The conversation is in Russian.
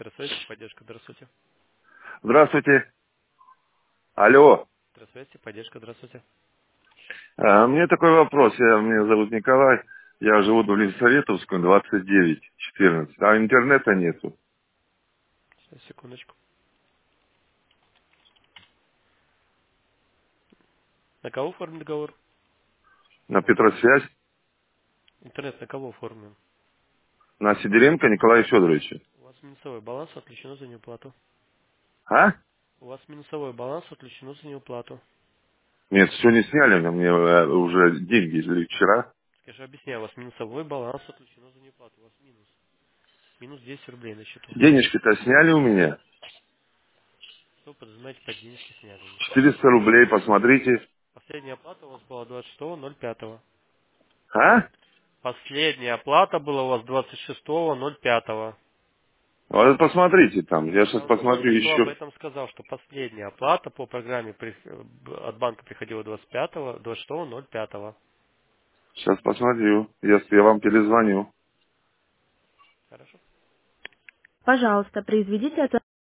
Здравствуйте, поддержка, здравствуйте. Здравствуйте. Алло. Здравствуйте, поддержка, здравствуйте. Мне такой вопрос. Меня зовут Николай. Я живу в Елизаветовском, 2914. А интернета нету. Сейчас, секундочку. На кого оформлен договор? На Петросвязь. Интернет на кого оформлен? На Сидоренко Николая Федоровича. У вас минусовой баланс отключено за неуплату. А? У вас минусовой баланс отключено за неуплату. Нет, все не сняли. Мне уже деньги или вчера. Скажи, объясняю, у вас минусовой баланс отключено за неуплату. У вас минус. Минус 10 рублей на счету. Денежки-то сняли у меня. Что подразумеваете, под денежки сняли? Не понял. 400 рублей, посмотрите. Последняя оплата у вас была 26.05. А? Последняя оплата была у вас 26.05. Вот посмотрите там. Я Я сейчас вам посмотрю только что об еще. этом сказал, что последняя оплата по программе от банка приходила 25-го, 26.05. Сейчас посмотрю. Если я вам перезвоню. Хорошо. Пожалуйста, произведите